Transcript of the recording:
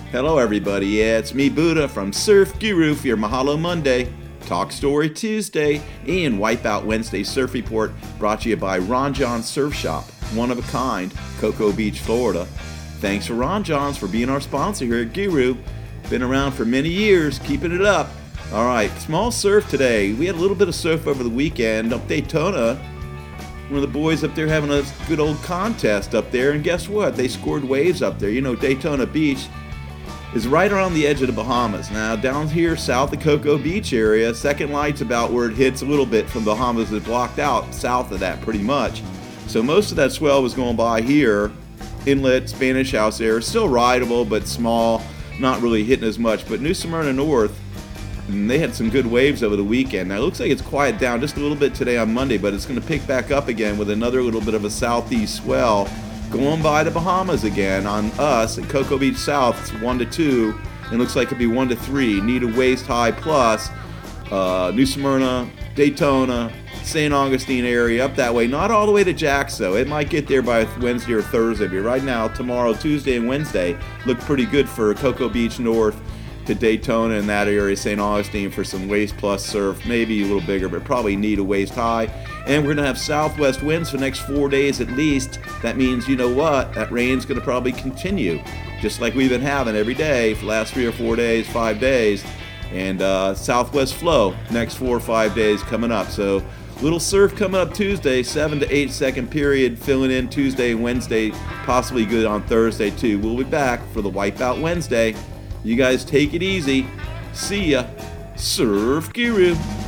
Hello everybody, yeah, it's me Buddha from Surf Guru for your Mahalo Monday, Talk Story Tuesday, and Wipeout Wednesday Surf Report brought to you by Ron John Surf Shop, one of a kind, Cocoa Beach, Florida. Thanks for Ron John's for being our sponsor here at Guru. Been around for many years, keeping it up. Alright, small surf today. We had a little bit of surf over the weekend up Daytona. One of the boys up there having a good old contest up there, and guess what? They scored waves up there. You know, Daytona Beach is right around the edge of the Bahamas. Now, down here south of Cocoa Beach area, Second Light's about where it hits a little bit from the Bahamas. It's blocked out south of that pretty much. So most of that swell was going by here. Inlet, Spanish House area, still rideable, but small, not really hitting as much. But New Smyrna North, and they had some good waves over the weekend. Now, it looks like it's quiet down just a little bit today on Monday, but it's going to pick back up again with another little bit of a southeast swell going by the Bahamas again on us at Cocoa Beach South. It's 1 to 2. It looks like it'll be 1 to 3. Need a waist high plus. New Smyrna, Daytona, St. Augustine area up that way. Not all the way to Jax though. It might get there by Wednesday or Thursday. But right now, tomorrow, Tuesday, and Wednesday look pretty good for Cocoa Beach North to Daytona in that area, St. Augustine for some waist plus surf, maybe a little bigger, but probably need a waist high. And we're going to have southwest winds for the next 4 days at least. That means, you know what, that rain's going to probably continue, just like we've been having every day for the last 3 or 4 days, 5 days. And southwest flow next 4 or 5 days coming up. So little surf coming up Tuesday, 7 to 8 second period, filling in Tuesday and Wednesday, possibly good on Thursday too. We'll be back for the Wipeout Wednesday. You guys take it easy. See ya. Surf Guru.